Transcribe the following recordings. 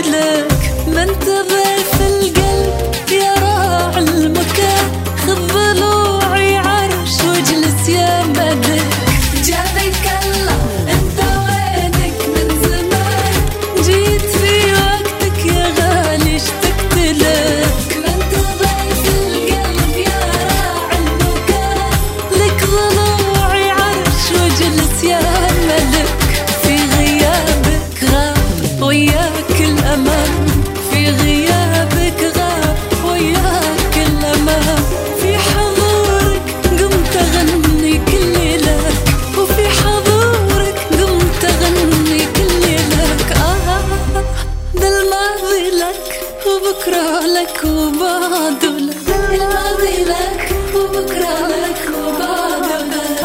لك، ما انت ضيف القلب يا راعي المكان، خذ ضلوعي عرش واجلس يا ملك. جابك الله انت وينك من زمان، جيت في وقتك يا غالي اشتقت لك، ما انت ضيف القلب يا راعي المكان، لك ضلوعي عرش واجلس يا ملك. في غيابك غاب وياك الأمان، في غيابك غاب وياك الأمان، في حضورك قمت أغني كل لك، وفي حضورك قمت أغني كل لك. ده الماضي لك وبكرة لك وبعده لك، الماضي لك وبكرة لك وبعده لك.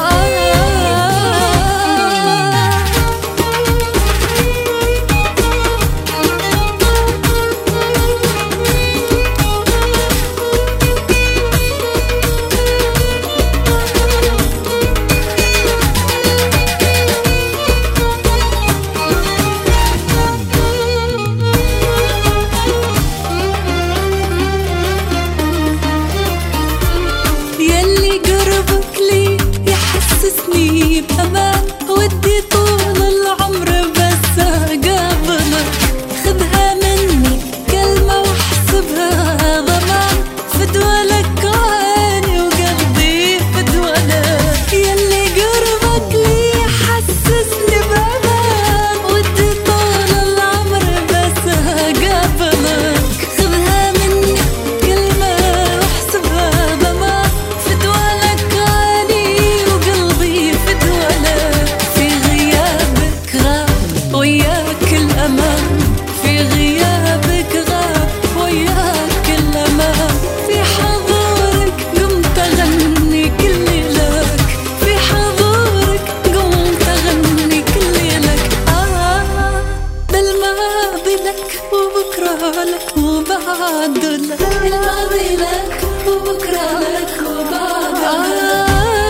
بأمان ودي طول العمر بس أقابلك، خذها مني كلمة واحسبها ضمان، فدوى لك عيني وقلبي فدوى لك، يلي قربك لي يحسسني بأمان، ودي طول العمر بس أقابلك، خذها مني كلمة واحسبها ضمان، فدوى لك عيني وقلبي فدوى لك. في غيابك غاب وياك الأمان، في غيابك غاب وياك الأمان، في حضورك قمت أغني كل لك، في حضورك قمت أغني كل لك. ده الماضي لك وبكرة لك وبعده لك، الماضي لك وبكرة لك وبعده لك.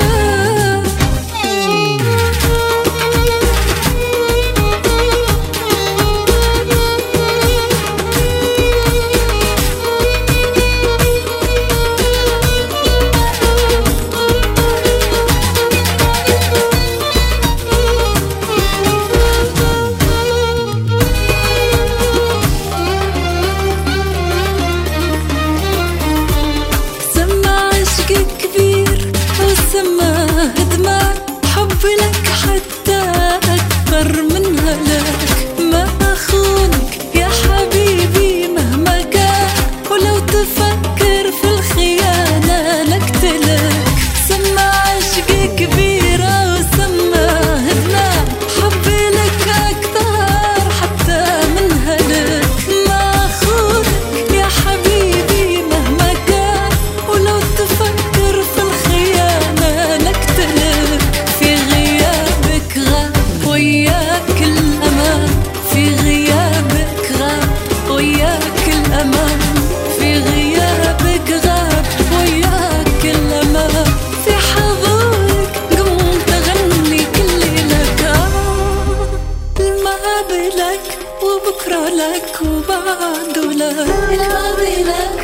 كبير وسماه ادمان، حبي لك حتى أكثر من هلاك، ما أخونك يا حبيبي مهما كان، ولو تفكر في الخيانة نقتلك، سما عشقي كبير وسماه ادمان، حبي لك أكثر حتى من هلاك، ما أخونك يا حبيبي مهما كان، ولو تفكر في الخيانة نقتلك. في غيابك غاب وياك الأمان، في غيابك غاب وياك الأمان، في غيابك غاب وياك الأمان، في حضورك قمت أغني كل لك. الماضي لك وبكرة لك وبعده لك، الماضي لك